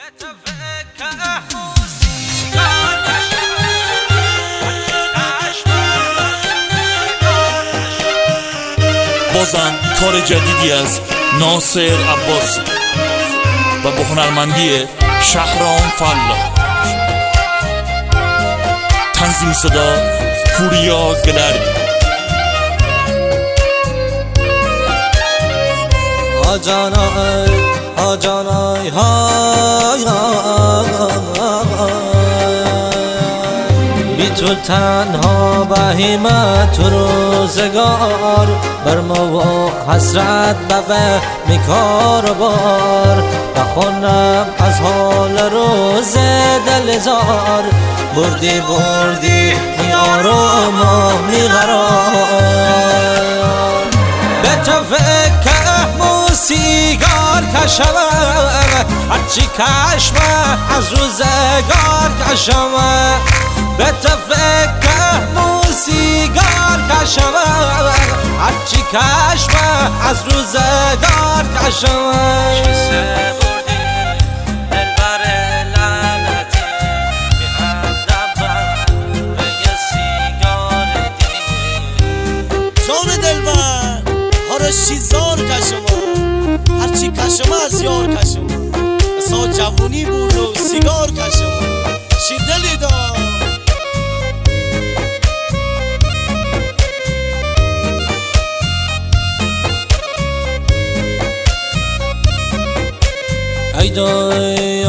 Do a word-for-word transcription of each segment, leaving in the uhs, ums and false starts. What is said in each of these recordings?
بازم کار جدیدی از ناصر عباس و با هنرمندی شهرام فلا. تنظیم صدا پوریا گلردی. آجانای آجانای های بی تو تنها بهیمت تو روزگار بر ما و حسرت به میکار و بار بخونم از حال روز دلزار بردی بردی میارم و میقرار به تو فکر سیگار کشم هرچی کشمه از روزگار کشم به تو فکر سیگار کشم هرچی کشمه از روزگار کشم شیزار کشم هرچی کشم از یار کشم سا جوونی بود و سیگار کشم شی دلی دا ای دای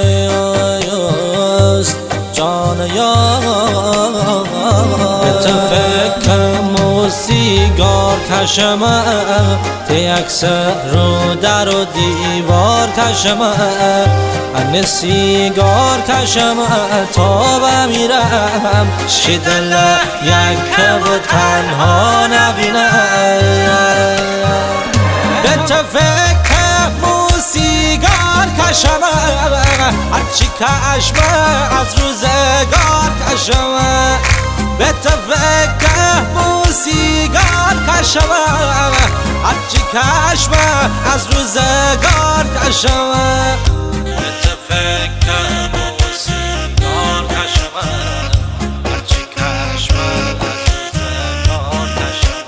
است جان یار به تو فکرم و سیگار کشم تی اکثر رو در و دیوار کشم همه سیگار کشم تا بمیرم شدل یک و تنها نبینم به تو فکرم و سیگار کشم هرچی کشم از روزگار کشم به تو فکر سیگار کشم هرچی کشم از روزگار کشم به تو فکر سیگار کشم هرچی کشم از روزگار کشم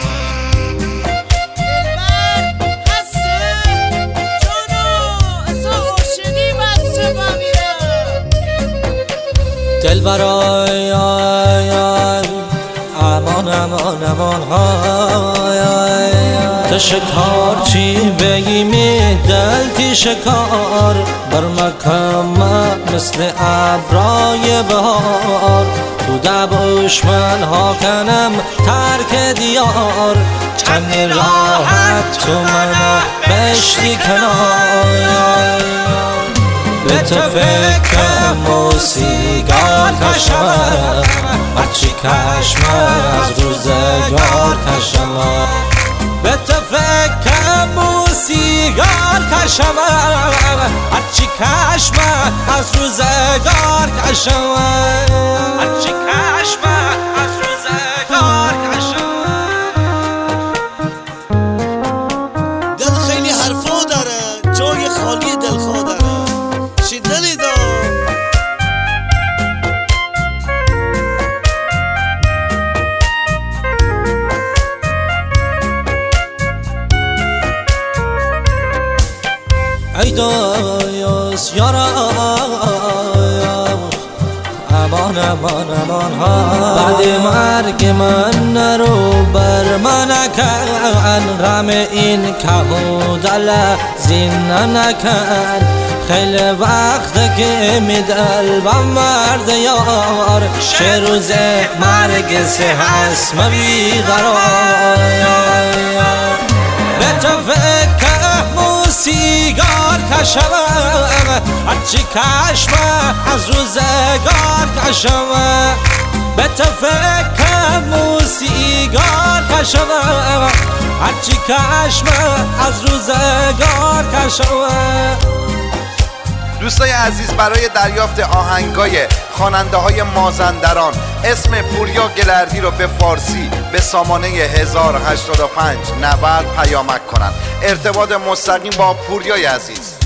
دلبر هسته جانو اصلا عاشقی بسته بمیرم دلبرای امان امان امان های تو شکار چی بگی می دل تی شکار بر مکم مثل ابرای بهار تو دبوش من ها کنم ترک دیار چند راحت تو منو بشتی کنار به تو فکرم و سیگار کشم هرچی کشم از روزگار کشم به تو فکرم و سیگار کشم هرچی کشم از روزگار کشم هرچی کشم از روزگار کشم دل خیلی حرفا داره جای خالی دلخواه داره شی دلی دا ای دایاس یارم امان امان امان ها بعد مرگ من نرو بر من نکن غم این کبودل زین نکن خیلی وقت که میدلبم مرد یار چه روز مرگ سه هست من بیقرار به تو فکر سیگار کشم هرچی کشم از روزگار کشم به تو فکر سیگار کشم هرچی کشم از روزگار کشم. دوستای عزیز، برای دریافت آهنگای خواننده های مازندران اسم پوریا گلردی رو به فارسی به سامانه هزار و هشتاد و پنج نود پیامک کنن. ارتباط مستقیم با پوریای عزیز.